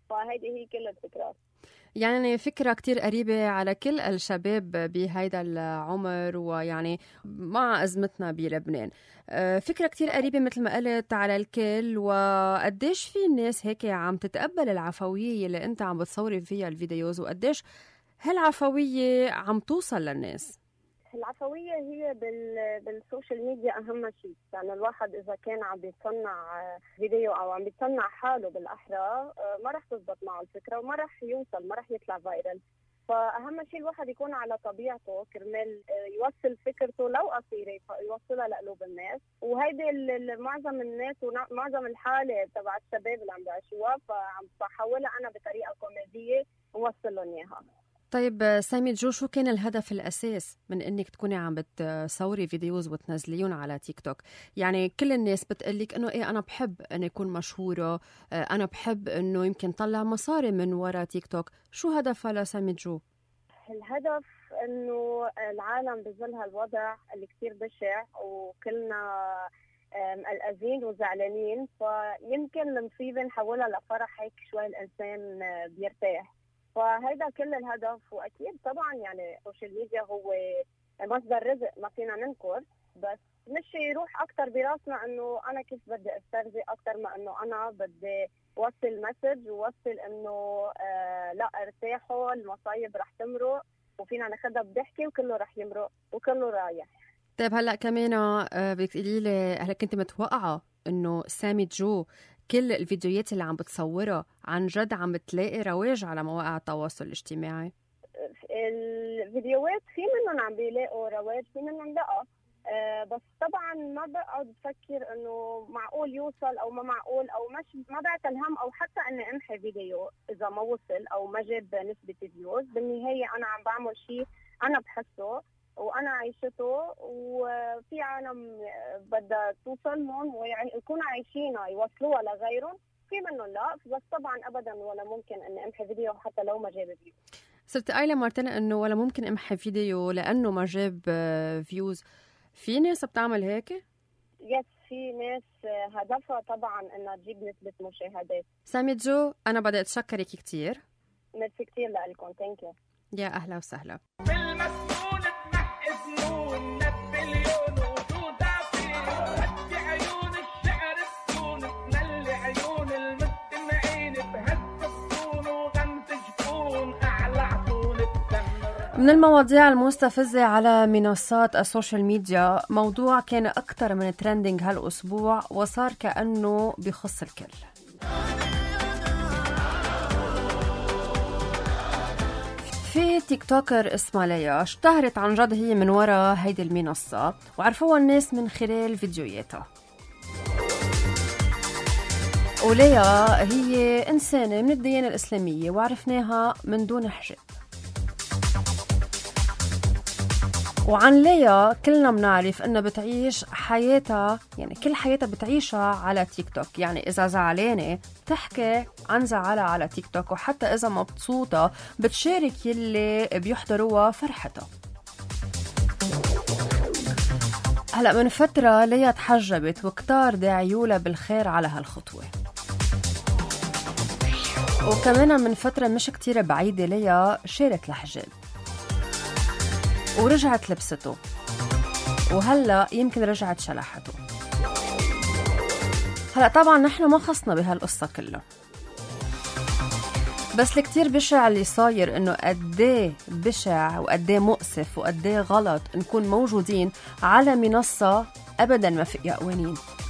فهيدي هي كل الفكرة. يعني فكرة كتير قريبة على كل الشباب بهيدا العمر، ويعني مع أزمتنا بلبنان فكرة كتير قريبة مثل ما قلت على الكل. وقديش في الناس هيك عم تتقبل العفوية اللي انت عم بتصوري فيها الفيديوز، وقديش هالعفوية عم توصل للناس؟ العفوية هي بال... بالسوشيال ميديا أهم شيء، يعني الواحد إذا كان عم بيصنع فيديو أو عم بيصنع حاله بالأحرى ما رح تزبط معه الفكرة وما رح يوصل، ما رح يطلع فايرل. فأهم شيء الواحد يكون على طبيعته كرمال يوصل فكرته لو قصيرة يوصلها لقلوب الناس، وهيدي معظم الناس ومعظم الحالة تبع الشباب اللي عم بيعيشوها، فعم بحاولها أنا بطريقة كوميدية ووصل لهم إياها. طيب سامي جو، شو كان الهدف الأساس من إنك تكوني عم بتصوري فيديوز وتنزليهم على تيك توك؟ يعني كل الناس بتقلك إنه إيه أنا بحب أن أكون مشهورة، أنا بحب إنه يمكن طلع مصاري من وراء تيك توك، شو هدفها لسامي جو؟ الهدف إنه العالم بظل هالوضع اللي كتير بشع وكلنا قلقانين وزعلانين، فيمكن المصيبة نحولها لفرح، هيك شوي الإنسان بيرتاح. فهيدا كل الهدف. واكيد طبعا يعني السوشيال ميديا هو مصدر رزق ما فينا ننكر، بس مش يروح اكثر براسنا انه انا كيف بدي استرزق اكثر ما انه انا بدي وصل مسج ووصل انه آه لا ارتاحوا، المصايب رح تمرق وفينا ناخذها بضحكه وكله رح يمرق وكله رايح. طيب هلا كمان آه بدك تقولي لي، هلا كنت متوقعه انه سامي جو كل الفيديوهات اللي عم بتصورها عن جد عم بتلاقي رواج على مواقع التواصل الاجتماعي؟ الفيديوهات في منهم عم بيلاقوا رواج، في منهم لا، أه بس طبعا ما بقعد بفكر انه معقول يوصل او ما معقول، او مش ما بعت الهم او حتى اني امحي فيديو اذا ما وصل او ما جاب نسبه فيوز. بالنهايه انا عم بعمل شيء انا بحسه وانا عايشته، وفي عالم بدها توصل لهم ويكونوا عايشينها يوصلوها لغيرهم، في منهم لا، بس طبعا ابدا ولا ممكن اني امحي فيديو حتى لو ما جاب فيو. صرت قايله مرتين انه ولا ممكن امحي فيديو لانه ما جاب فيوز. في ناس بتعمل هيك؟ يس، في ناس هدفها طبعا انها تجيب نسبه مشاهدات. سامي جو، انا بدي اتشكرك كثير. ميرسي كثير لكم، ثانك يو. يا اهلا وسهلا. بالمسنون تنحي سنون نبليون وجود عفين، هدي عيون الشعر السون تملي عيون المستمعين، بهز الصون وغمز جفون اعلى عطون التمر. من المواضيع المستفزة على منصات السوشيال ميديا موضوع كان أكثر من ترندنج هالأسبوع وصار كأنه بيخص الكل. في تيك توكر اسمها ليا، اشتهرت عن جد هي من وراء هيدي المنصة وعرفوها الناس من خلال فيديوهاتها. وليا هي إنسانة من الديانة الإسلامية وعرفناها من دون حجاب. وعن ليا كلنا بنعرف انها بتعيش حياتها، يعني كل حياتها بتعيشها على تيك توك، يعني اذا زعلانه بتحكي عن زعلها على تيك توك، وحتى اذا مبسوطه بتشارك يلي بيحضروها فرحتها. هلا من فتره ليا تحجبت وكتار داعيولها بالخير على هالخطوه، وكمان من فتره مش كتير بعيده ليا شالت الحجاب ورجعت لبسته، وهلا يمكن رجعت شلحته. هلا طبعا نحن ما خصنا بهالقصة كلها، بس الكتير بشع اللي صاير انه قديه بشع وقديه مؤسف وقديه غلط نكون موجودين على منصة ابدا ما فيها قوانين،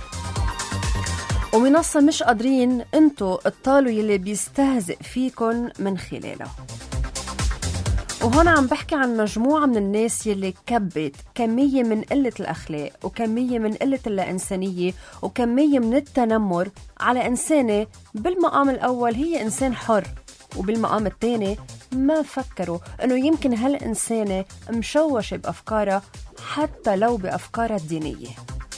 ومنصة مش قادرين انتو الطالوا يلي بيستهزئ فيكن من خلالها. وهون عم بحكي عن مجموعة من الناس يلي كبت كمية من قلة الأخلاق وكمية من قلة الإنسانية وكمية من التنمر على إنسانة بالمقام الأول هي إنسان حر، وبالمقام الثاني ما فكروا أنه يمكن هالإنسانة مشوشة بأفكارها حتى لو بأفكارها الدينية.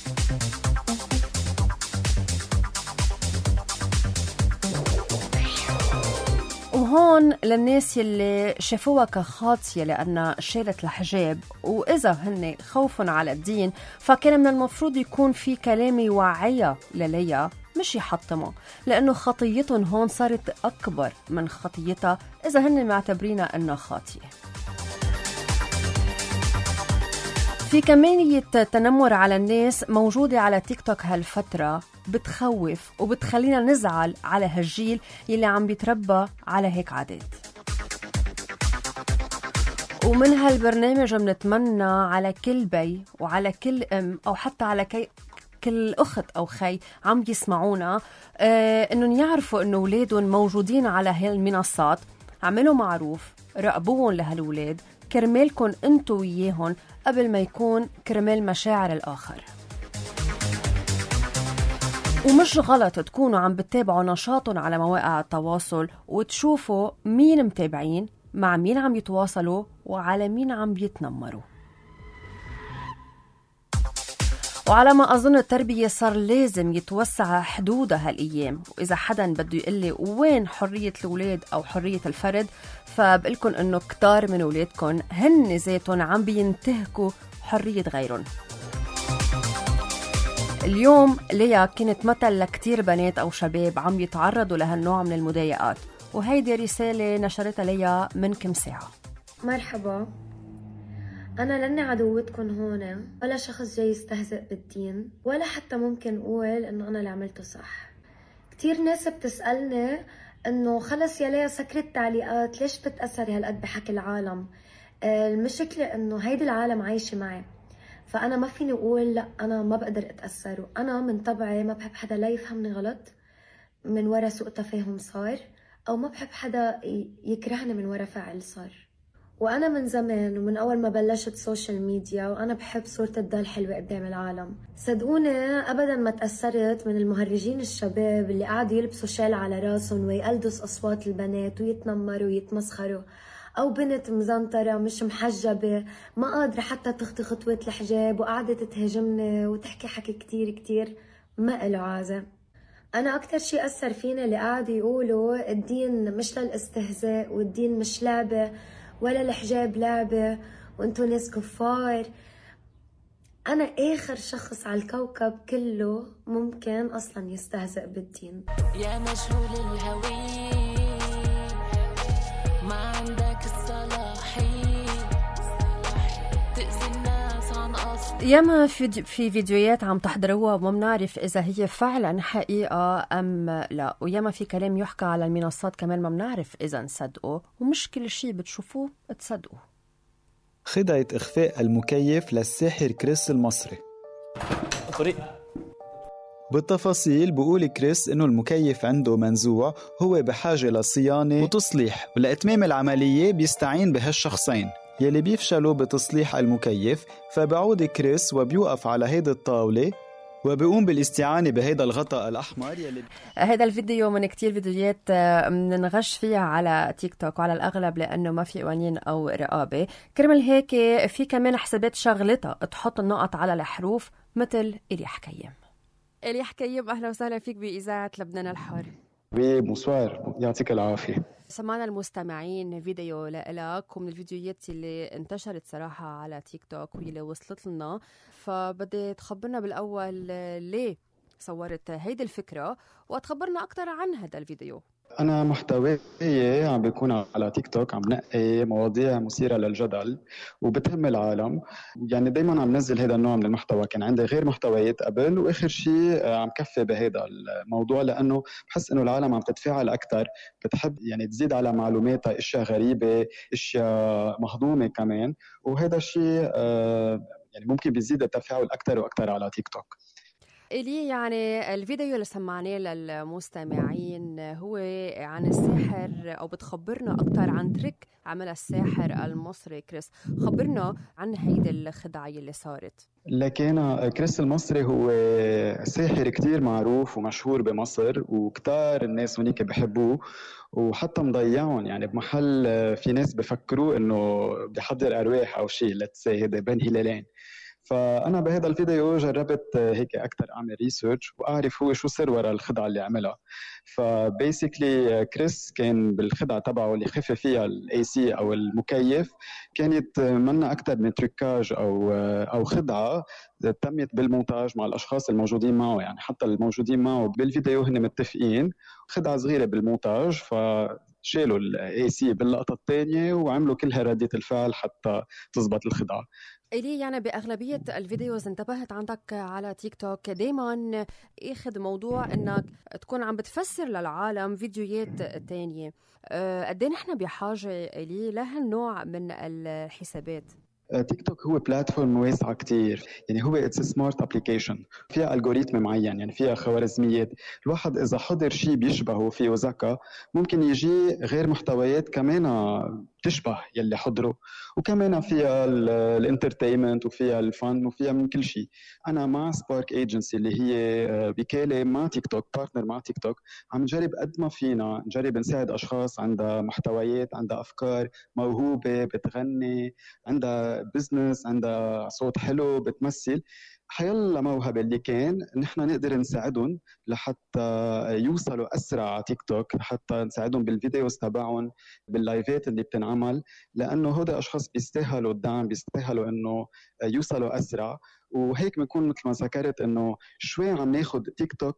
وهون للناس يلي شافوها كخاطية لأنها شالت الحجاب، وإذا هن خوف على الدين فكان من المفروض يكون في كلام يوعيها لليا مش يحطمها، لأنه خطيتهم هون صارت أكبر من خطيتها إذا هن معتبرينها أنها خاطئة. في كمية تنمر على الناس موجودة على تيك توك هالفترة بتخوف وبتخلينا نزعل على هالجيل يلي عم بيتربى على هيك عادات. ومن هالبرنامج منتمنى على كل بي وعلى كل أم أو حتى على كي كل أخت أو خي عم يسمعونا آه إنهم يعرفوا إنه أولادهم موجودين على هالمنصات. عملوا معروف، راقبوهم لهالولاد كرمالكن انتو وياهن قبل ما يكون كرمال مشاعر الآخر. ومش غلط تكونوا عم بتتابعوا نشاطهم على مواقع التواصل وتشوفوا مين متابعين، مع مين عم يتواصلوا، وعلى مين عم بيتنمروا. وعلى ما أظن التربية صار لازم يتوسع حدودها هالأيام، وإذا حدا بده يقلي وين حرية الأولاد أو حرية الفرد، فبقلكن إنه كتار من أولادكن هن ذاتهم عم بينتهكوا حرية غيرهم. اليوم ليا كانت مثل لكتير بنات أو شباب عم يتعرضوا لهالنوع من المضايقات، وهيدي رسالة نشرتها ليا من كم ساعة. مرحبا، أنا لاني عدوتكن هون ولا شخص جاي يستهزئ بالدين، ولا حتى ممكن أقول إنه أنا اللي عملته صح. كتير ناس بتسألني إنه خلص يا ليا سكرت تعليقات، ليش بتأثري هالقد بحكي العالم؟ المشكلة إنه هيدي العالم عايشة معي، فأنا ما فيني أقول لا أنا ما بقدر أتأثر. أنا من طبعي ما بحب حدا لا يفهمني غلط من ورا سوء تفاهم صار، أو ما بحب حدا يكرهني من ورا فعل صار. وأنا من زمان ومن أول ما بلشت سوشيال ميديا وأنا بحب صورة الضل حلوة قدام العالم. صدقوني أبدا ما تأثرت من المهرجين الشباب اللي قاعدوا يلبسوا شال على راسهم ويقلدوا أصوات البنات ويتنمروا ويتمسخروا، أو بنت مزنطرة مش محجبة ما قادرة حتى تخطي خطوة الحجاب وقاعدة تهاجمني وتحكي حكي كتير كتير ما إله عازة. أنا أكتر شي أثر فيني اللي قاعدوا يقولوا الدين مش للاستهزاء، والدين مش لعبة، ولا الحجاب لعبة، وانتو ناس كفار. أنا آخر شخص على الكوكب كله ممكن أصلا يستهزئ بالدين. يا مجهول الهوية ما عندك الصلاحية تأذي الناس عن قصد. ياما في في فيديوهات عم تحضروها وما بنعرف إذا هي فعلا حقيقة أم لا، وياما في كلام يحكى على المنصات كمان ما بنعرف إذا نصدقه، ومش كل شيء بتشوفوه تصدقوه. خدعة إخفاء المكيف للساحر كريس المصري. طريق بالتفاصيل بقول كريس إنه المكيف عنده منزوع، هو بحاجة لصيانة وتصليح، ولإتمام العملية بيستعين بهالشخصين يلي بيفشلوا بتصليح المكيف. فبعود كريس وبيوقف على هيدا الطاولة وبيقوم بالاستعانة بهيدا الغطاء الأحمر يلي هذا الفيديو من كتير فيديوهات مننغش فيها على تيك توك، وعلى الأغلب لأنه ما في قوانين أو رقابة. كرمال هيك في كمان حسابات شغلتها تحط النقط على الحروف مثل إليح كيم. إليح كيم، أهلا وسهلا فيك بإذاعة لبنان الحر. وي بونسوار، يعطيك العافية. سمعنا المستمعين فيديو لإلك ومن الفيديوهات اللي انتشرت صراحة على تيك توك واللي وصلت لنا، فبدي تخبرنا بالأول ليه صورت هيدي الفكرة وتخبرنا أكتر عن هذا الفيديو. أنا محتوي عم بيكون على تيك توك عم نقي مواضيع مثيرة للجدل وبتهم العالم، يعني دايما عم نزل هذا النوع من المحتوى. كان عندي غير محتويات قبل، وآخر شيء عم كفي بهذا الموضوع لأنه بحس إنه العالم عم تتفاعل أكتر، بتحب يعني تزيد على معلوماتها أشياء غريبة، أشياء مهضومة كمان، وهذا الشيء يعني ممكن بيزيد التفاعل أكتر وأكتر على تيك توك. إلي يعني الفيديو اللي سمعناه للمستمعين هو عن الساحر، أو بتخبرنا أكتر عن تريك عمل الساحر المصري كريس. خبرنا عن هيدي الخدعة اللي صارت. لكن كريس المصري هو ساحر كتير معروف ومشهور بمصر، وكتار الناس هناك بحبوه وحتى مضيعون، يعني بمحل في ناس بفكروا إنه بيحضر أرواح أو شيء، لتسي هذا بين هلالين. فأنا بهذا الفيديو جربت هيك أكتر أعمل ريسيرش وأعرف هو شو سر وراء الخدعة اللي عملها. فبيسيكلي كريس كان بالخدعة تبعه اللي خفف فيها الاي سي أو المكيف، كانت منا أكتر من تريكاج أو أو خدعة تمت بالمونتاج مع الأشخاص الموجودين معه، يعني حتى الموجودين معه بالفيديو هن متفقين، خدعة صغيرة بالمونتاج. ف شالوا الاي سي باللقطة الثانية وعملوا كلها ردة الفعل حتى تزبط الخدعة. إلي يعني بأغلبية الفيديوز انتبهت عندك على تيك توك دايما اخذ موضوع انك تكون عم بتفسر للعالم فيديوهات تانية. قد ايه نحن بحاجة إلي لهالنوع من الحسابات؟ تيك توك هو بلاتفورم واسعة كتير، يعني هو اتس سمارت ابليكيشن، فيها الجوريثم معين، يعني فيها خوارزميات. الواحد اذا حضر شيء بيشبهه فيه ذكاء ممكن يجي غير محتويات كمان تشبه يلي حضره، وكمان فيها الانترتينمنت وفيها الفن وفيها من كل شيء. انا مع سبارك ايجنسي اللي هي وكاله مع تيك توك، بارتنر مع تيك توك، عم نجرب قد ما فينا نجرب نساعد اشخاص عندها محتويات، عندها افكار، موهوبه، بتغني، عندها بزنس، عندها صوت حلو، بتمثل، حيلا موهبة اللي كان نحن نقدر نساعدهم لحتى يوصلوا أسرع على تيك توك، لحتى نساعدهم بالفيديوز تبعهم، باللايفات اللي بتنعمل، لأنه هودا أشخاص بيستاهلوا الدعم، بيستاهلوا إنه يوصلوا أسرع. وهيك بنكون مثل ما ذكرت إنه شوي عم ناخد تيك توك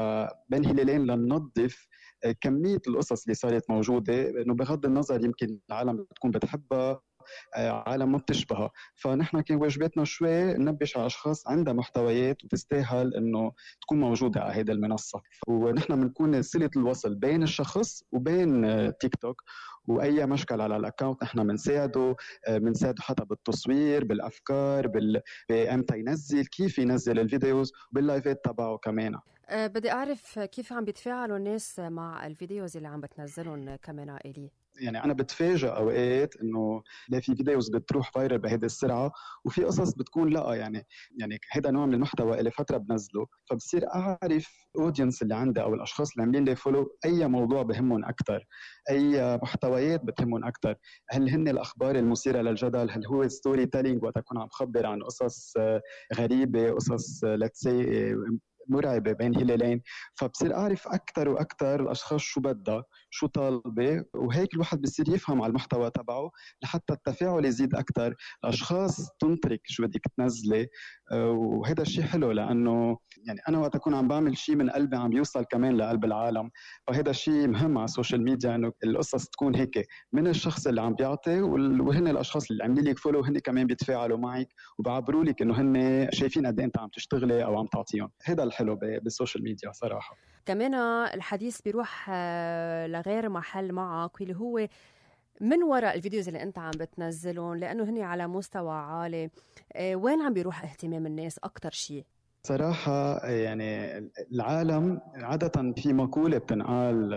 بين هلالين لننظف كمية القصص اللي صارت موجودة، إنه بغض النظر يمكن العالم بتكون بتحبها، عالم ما بتشبهها. فنحن كان واجباتنا شوي ننبش على اشخاص عندها محتويات وتستاهل انه تكون موجوده على هذه المنصه، ونحن بنكون صله الوصل بين الشخص وبين تيك توك. واي مشكل على الاكونت نحن بنساعده، بنساعده حتى بالتصوير، بالافكار، بال امتى ينزل، كيف ينزل الفيديوز، باللايفات تبعه كمان. أه بدي اعرف كيف عم بيتفاعلوا الناس مع الفيديوز اللي عم بتنزلهم كمان إلي. يعني أنا بتفاجأ أوقات إنه لا في فيديوز بتروح فايرل بهذه السرعة، وفي قصص بتكون لا يعني يعني هذا نوع من المحتوى اللي فترة بنزله، فبصير أعرف الأودينس اللي عندي أو الأشخاص اللي عاملين لي فولو أي موضوع بهمهم أكتر، أي محتويات بتهمهم أكتر. هل هن الأخبار المثيرة للجدل؟ هل هو ستوري تيلينج وقت أكون عم بخبر عن قصص غريبة، قصص لتسي مرعبة بين هلالين؟ فبصير أعرف أكتر وأكتر الأشخاص شو بدها، شو طالبة، وهيك الواحد بصير يفهم على المحتوى تبعه لحتى التفاعل يزيد أكتر، الأشخاص تنترك شو بدك تنزلي. وهذا الشيء حلو لأنه يعني أنا وقت أكون عم بعمل شيء من قلبي عم بيوصل كمان لقلب العالم، فهذا الشيء مهم على السوشيال ميديا، إنه القصص تكون هيك من الشخص اللي عم بيعطي، وهن الأشخاص اللي عاملين لك فولو هن كمان بيتفاعلوا معك وبعبروا لك إنه هن شايفين قد أنت عم تشتغلي أو عم تعطيهم. هذا الحلو بالسوشيال ميديا صراحة. كمان الحديث بيروح لغير محل معك، واللي هو من وراء الفيديوز اللي انت عم بتنزلهم، لانه هني على مستوى عالي، وين عم بيروح اهتمام الناس اكتر شيء؟ صراحة يعني العالم عادة في مقولة بتنقال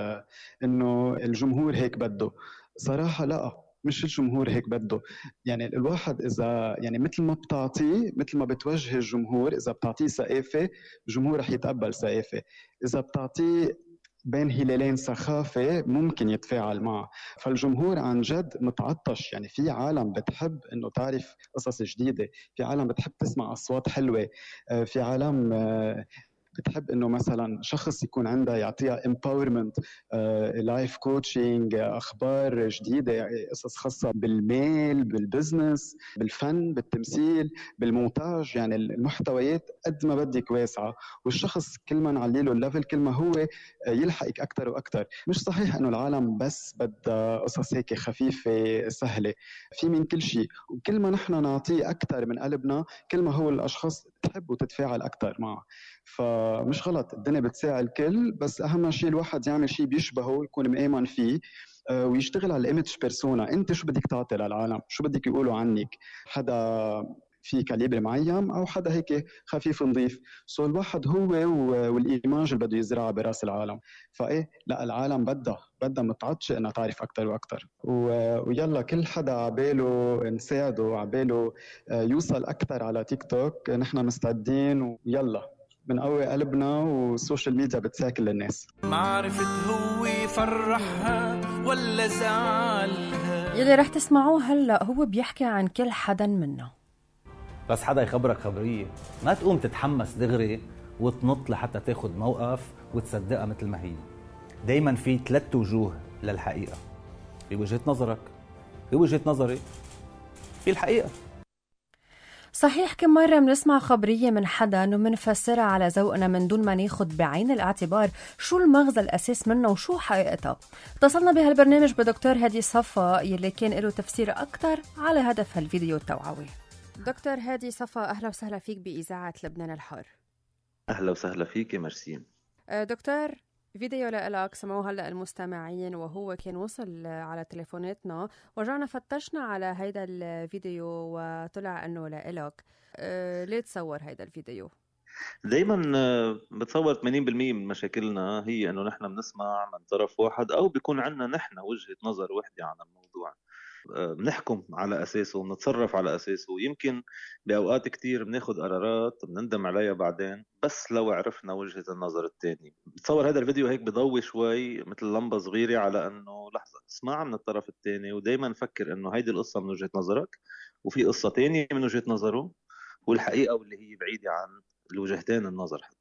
انه الجمهور هيك بده. صراحة لا، مش الجمهور هيك بده. يعني الواحد إذا يعني مثل ما بتعطيه، مثل ما بتوجه الجمهور، إذا بتعطيه سقافة الجمهور رح يتقبل سقافة، إذا بتعطيه بين هلالين سخافة ممكن يتفاعل معه. فالجمهور عن جد متعطش، يعني في عالم بتحب إنه تعرف قصص جديدة، في عالم بتحب تسمع أصوات حلوة، في عالم بتحب انه مثلا شخص يكون عنده يعطيها empowerment، لايف كوتشنج، اخبار جديده، قصص خاصه بالمال، بالبزنس، بالفن، بالتمثيل، بالمونتاج. يعني المحتويات قد ما بدك واسعه، والشخص كل ما نعلي له الليفل كل ما هو يلحقك اكثر واكثر. مش صحيح انه العالم بس بدها قصص هيك خفيفه سهله، في من كل شيء، وكل ما نحن نعطيه اكثر من قلبنا كل ما هو الاشخاص تحب وتتفاعل اكثر معه. فمش غلط، الدنيا بتساعد الكل، بس اهم شيء الواحد يعمل شيء بيشبهه، يكون مآمن فيه، ويشتغل على الايمج بيرسونا. انت شو بدك تعطي للعالم؟ شو بدك يقولوا عنك؟ حدا في كاليبر معين او حدا هيك خفيف نظيف؟ سو الواحد هو والايماج اللي بده يزرعها براس العالم. فايه لا، العالم بدها بدها متعطشه انها تعرف اكثر واكثر، ويلا كل حدا عباله نساعده، عباله يوصل اكثر على تيك توك، نحن مستعدين، ويلا بنقوي قلبنا، والسوشيال ميديا بتساكل الناس. ما عرفت هو يفرحها ولا زعلها. يلي رح تسمعوه هلا هو بيحكي عن كل حدا منا. بس حدا يخبرك خبرية ما تقوم تتحمس دغري وتنط لحتى تاخد موقف وتصدقها مثل ما هي. دايما في ثلاث وجوه للحقيقة، بوجهة نظرك، بوجهة نظري، في الحقيقة. صحيح كم مرة منسمع خبرية من حدا ومنفسرها على ذوقنا من دون ما ناخد بعين الاعتبار شو المغزى الأساس منه وشو حقيقتها. اتصلنا بهالبرنامج بدكتور هادي صفا يلي كان له تفسير أكتر على هدف هالفيديو التوعوي. دكتور هادي صفا، أهلا وسهلا فيك بإذاعة لبنان الحر. أهلا وسهلا فيك مرسين. دكتور، فيديو لك سمعوه هلأ المستمعين وهو كان وصل على تليفوناتنا، ورجعنا فتشنا على هيدا الفيديو وطلع أنه لإلك. أه ليه تصور هيدا الفيديو؟ دايما بتصور ثمانين بالمية من مشاكلنا هي أنه نحن بنسمع من طرف واحد أو بيكون عنا نحن وجهة نظر وحدة عن الموضوع، بنحكم على أساسه وبنتصرف على أساسه. يمكن بأوقات كتير بناخد قرارات بنندم عليها بعدين بس لو عرفنا وجهة النظر التاني. بتصور هذا الفيديو هيك بضوي شوي مثل لمبة صغيرة على أنه لحظة اسمع من الطرف التاني، ودايما فكر أنه هيدي القصة من وجهة نظرك وفي قصة تانية من وجهة نظره، والحقيقة واللي هي بعيدة عن الوجهتين النظر. حتى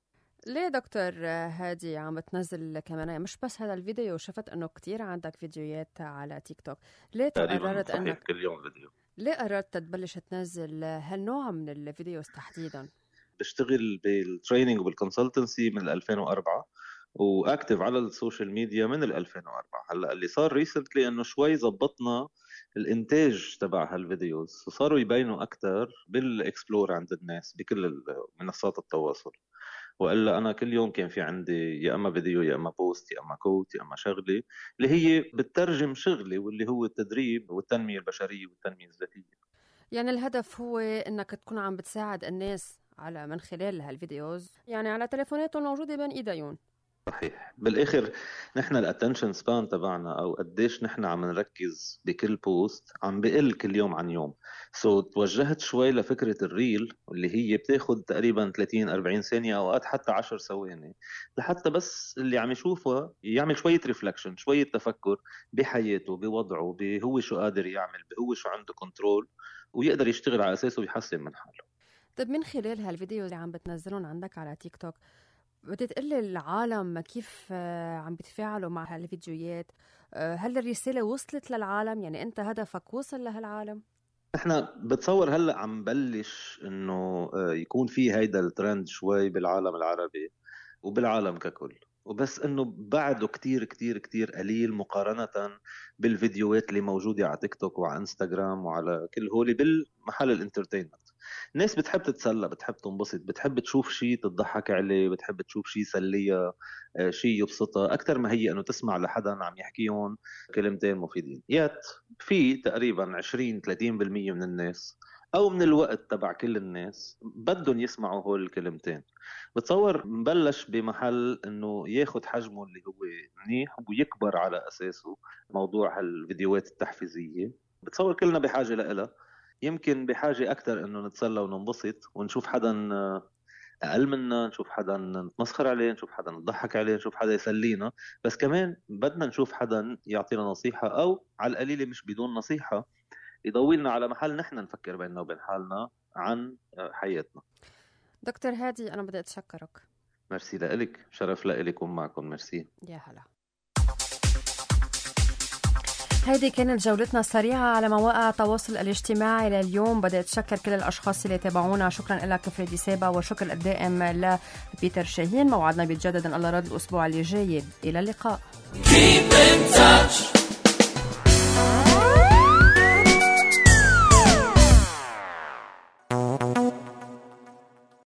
ليه دكتور هادي عم تنزل كمان مش بس هذا الفيديو؟ شفت انه كتير عندك فيديوهات على تيك توك، ليه قررت انك كل يوم فيديو؟ ليه قررت تبلش تنزل هالنوع من الفيديوز تحديدا؟ بشتغل بالتريننج وبالكونسلتنسي من ألفين وأربعة واكتف على السوشيال ميديا من ألفين وأربعة. هلا اللي صار ريسنتلي انه شوي زبطنا الانتاج تبع هالفيديوز وصاروا يبينوا اكثر بالاكسبلور عند الناس بكل منصات التواصل. والا انا كل يوم كان في عندي يا اما فيديو يا اما بوست يا اما كوت يا اما شغله اللي هي بتترجم شغلي واللي هو التدريب والتنميه البشريه والتنميه الذاتيه. يعني الهدف هو انك تكون عم بتساعد الناس على من خلال هالفيديوز، يعني على تليفوناتهم موجوده بين ايديهم. صحيح. بالاخر نحن الاتنشن سبان تبعنا او قديش نحن عم نركز بكل بوست عم بقل كل يوم عن يوم. سو so, توجهت شوي لفكره الريل اللي هي بتاخد تقريبا ثلاثين أربعين ثانيه اوقات حتى عشر ثواني لحتى بس اللي عم يشوفه يعمل شويه ريفلكشن، شويه تفكر بحياته بوضعه بهو شو قادر يعمل بهو شو عنده كنترول ويقدر يشتغل على اساسه ويحسن من حاله. طيب من خلال هالفيديو اللي عم بتنزلون عندك على تيك توك بدي تقلي العالم كيف عم بيتفاعلوا مع هالفيديوهات؟ هل الرسالة وصلت للعالم؟ يعني أنت هدفك وصل لهالعالم؟ احنا بتصور هلأ عم بلش انه يكون في هيدا الترند شوي بالعالم العربي وبالعالم ككل، وبس انه بعده كتير كتير كتير قليل مقارنة بالفيديوهات اللي موجودة على تيك توك وعلى انستغرام وعلى كل هولي بالمحل الانترتينمنت. الناس بتحب تتسلى، بتحب تنبسط، بتحب تشوف شيء تضحك عليه، بتحب تشوف شيء يسليها، شيء يبسطها أكتر ما هي أنه تسمع لحدا عم يحكيهم كلمتين مفيدين. يات في تقريبا عشرين ثلاثين بالمية من الناس أو من الوقت تبع كل الناس بدهم يسمعوا هول الكلمتين. بتصور مبلش بمحل أنه ياخد حجمه اللي هو منيح ويكبر على أساسه موضوع هالفيديوهات التحفيزية. بتصور كلنا بحاجة لإلها، يمكن بحاجة أكتر إنه نتسلى وننبسط ونشوف حدا أقل منا، نشوف حدا نتمسخر عليه، نشوف حدا نضحك عليه، نشوف حدا يسلينا، بس كمان بدنا نشوف حدا يعطينا نصيحة أو على القليلة مش بدون نصيحة يضوي لنا على محل نحن نفكر بيننا وبين حالنا عن حياتنا. دكتور هادي أنا بدي أتشكرك. ميرسي لإلك، شرف لإلي كون معكم. ميرسي. يا هلا. هيدي كانت جولتنا السريعة على مواقع التواصل الاجتماعي لليوم. بدي أتشكر كل الأشخاص اللي تابعونا. شكرا لك فريدي سابا وشكر الدائم لبيتر شاهين. موعدنا بيتجدد إن الله راد الأسبوع اللي جاي. إلى اللقاء. Keep in touch.